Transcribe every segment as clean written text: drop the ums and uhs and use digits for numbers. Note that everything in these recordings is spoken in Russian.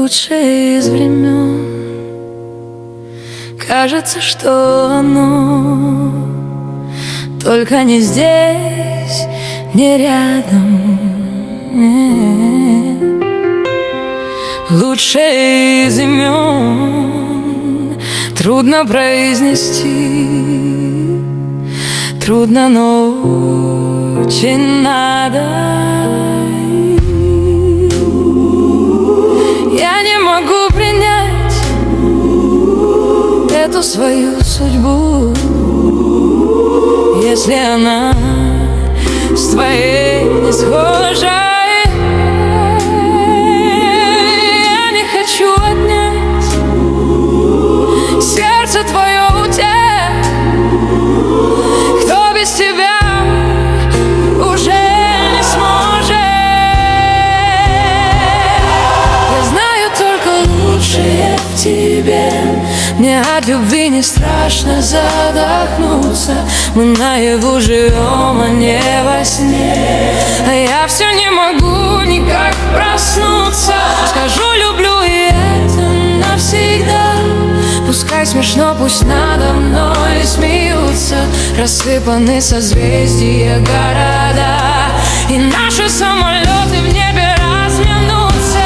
лучшее из времен. Кажется, что оно только не здесь, не рядом. Лучшее из имен трудно произнести, трудно, но очень надо. Я не могу принять эту свою судьбу, если она с твоей не схожа. Я не хочу отнять сердце твое у тех, кто без тебя уже не сможет. Я знаю только лучшее в тебе. Мне от любви не страшно задохнуться. Мы наяву живем, а не во сне. А я все не могу никак проснуться. Скажу люблю, и это навсегда. Пускай смешно, пусть надо мной смеются. Рассыпаны созвездия города, и наши самолеты в небе разминутся.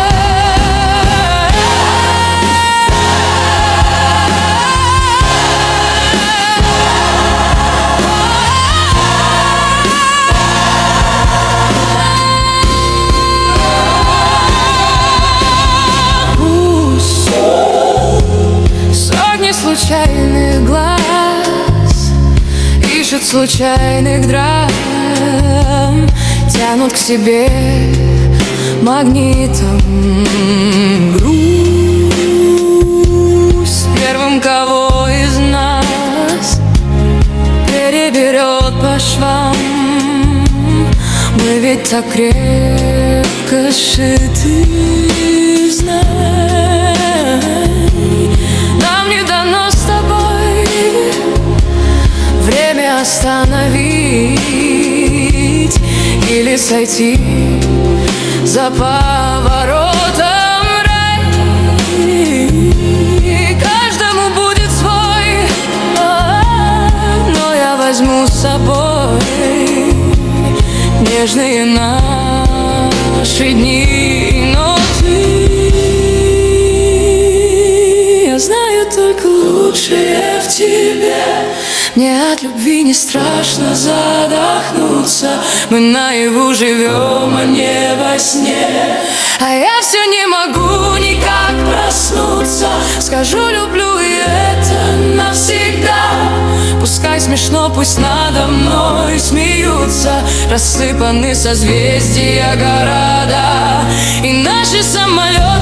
Случайных глаз ищут случайных драм, тянут к себе магнитом. Грусть первым, кого из нас переберет по швам. Мы ведь так крепко сшиты, знай. Нам не дано с тобой время остановить или сойти за поворотом рай. Каждому будет свой, но я возьму с собой нежные наши дни. Но я знаю только лучшее в тебе. Мне от любви не страшно задохнуться. Мы наяву живем, а не во сне. А я все не могу никак проснуться. Скажу люблю, и это навсегда. Пускай смешно, пусть надо мной смеются. Рассыпаны созвездия города, и наши самолеты